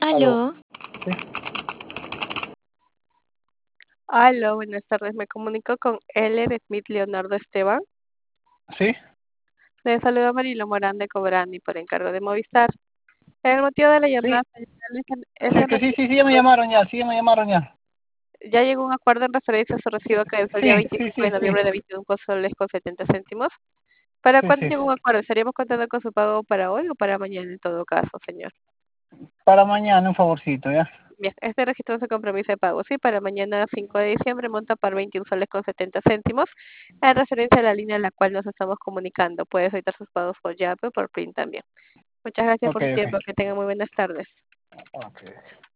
Aló, Aló, sí, aló, buenas tardes. Me comunico con L de Smith Leonardo Esteban. sí, Le saluda Marilo Morán de Cobrani por encargo de Movistar. El motivo de la sí, llamada señora, es sí, en que sí, referencia, sí, sí, ya me llamaron ya, sí, ya me llamaron ya. ya llegó un acuerdo en referencia a su recibo que fue el día Sí, sí, 25 sí, de sí, noviembre de 21 soles con 70 céntimos. ¿Para sí, cuándo sí. llegó un acuerdo? ¿Estaríamos contando con su pago para hoy o para mañana en todo caso, señor? Para mañana un favorcito, ¿ya? Bien, este registro se compromiso de pago, sí, para mañana 5 de diciembre monta para 21 soles con 70 céntimos, en referencia a la línea en la cual nos estamos comunicando. Puede solicitar sus pagos por Yape o por PRIN también. Muchas gracias Ok, por su ok, tiempo, que tengan muy buenas tardes. ok.